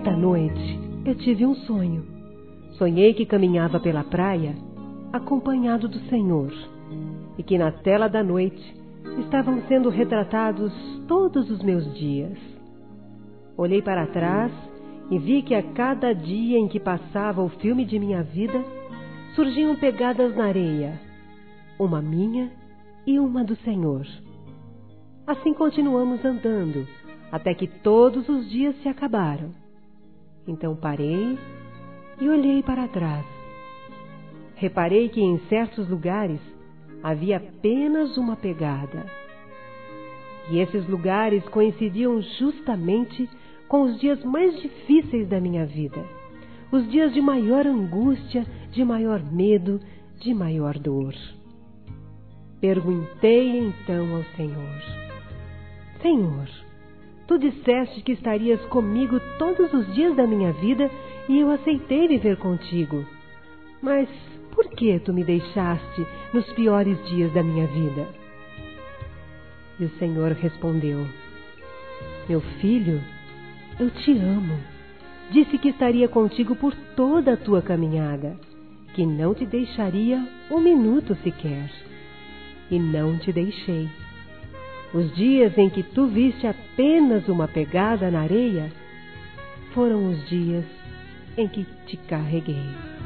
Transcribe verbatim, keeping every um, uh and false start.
Certa noite, eu tive um sonho. Sonhei que caminhava pela praia, acompanhado do Senhor, e que na tela da noite estavam sendo retratados todos os meus dias. Olhei para trás e vi que a cada dia em que passava o filme de minha vida, surgiam pegadas na areia, uma minha e uma do Senhor. Assim continuamos andando, até que todos os dias se acabaram. Então parei e olhei para trás. Reparei que em certos lugares havia apenas uma pegada. E esses lugares coincidiam justamente com os dias mais difíceis da minha vida, os dias de maior angústia, de maior medo, de maior dor. Perguntei então ao Senhor: Senhor, Tu disseste que estarias comigo todos os dias da minha vida e eu aceitei viver contigo. Mas por que Tu me deixaste nos piores dias da minha vida? E o Senhor respondeu: Meu filho, eu te amo. Disse que estaria contigo por toda a tua caminhada, que não te deixaria um minuto sequer. E não te deixei. Os dias em que tu viste apenas uma pegada na areia foram os dias em que te carreguei.